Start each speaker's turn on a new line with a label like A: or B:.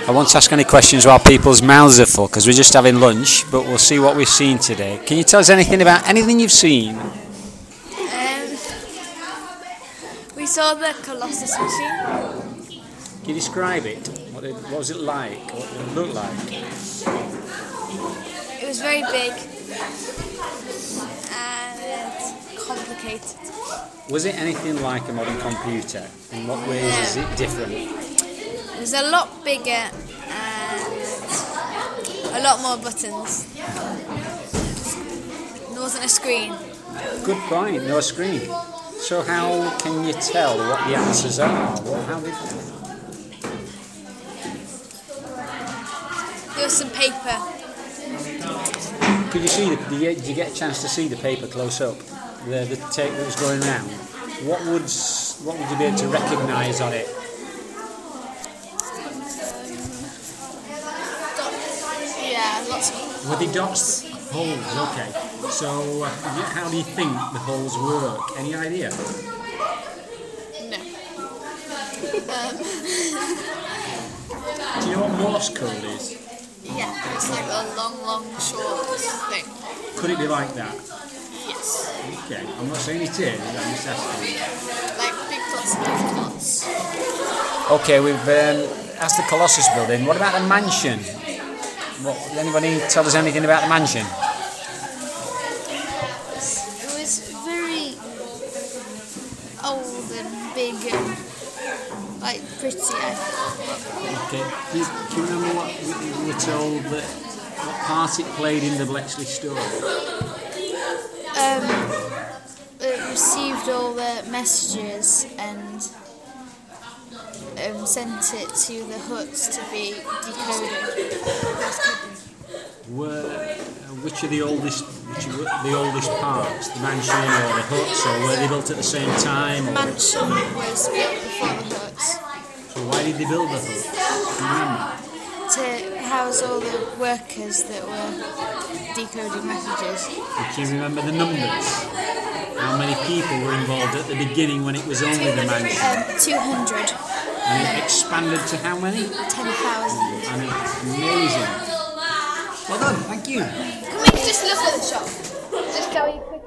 A: I won't ask any questions while people's mouths are full because we're just having lunch, but we'll see what we've seen today. Can you tell us anything about anything you've seen?
B: We saw the Colossus machine.
A: Can you describe it? What was it like? What did it look like?
B: It was very big and complicated.
A: Was it anything like a modern computer? In what ways is it different?
B: It was a lot bigger and a lot more buttons. There wasn't a screen.
A: Good point, no screen. So how can you tell what the answers are?
B: There was some paper.
A: Could you see did you get a chance to see the paper close up? The tape that was going around? What would you be able to recognise on it?
B: Yeah, lots of.
A: Were they dots? Holes, okay. So how do you think the holes work? Any idea?
B: No.
A: Do you know what Morse code is?
B: Yeah, it's like a long, short thing.
A: Could it be like that?
B: Yes.
A: Okay, I'm not saying it is, I'm just asking.
B: Like big dots and little dots.
A: Okay, we've asked the Colossus building. What about the mansion? Did anybody tell us anything about the mansion?
B: It was very old and big and like pretty.
A: Okay. Do you remember what we were told what part it played in the Bletchley story?
B: It received all the messages and sent it to the huts to be decoded.
A: Which are the oldest parts? The mansion or the huts, or were they built at the same time?
B: The mansion was built before the huts.
A: So why did they build the hut? Do you remember?
B: To house all the workers that were decoding messages.
A: Do you remember the numbers? How many people were involved at the beginning when it was only the mansion?
B: 200.
A: And it expanded to how many?
B: 10,000.
A: And amazing. Well done, thank you.
B: Can we just look at the shop? Just go quick.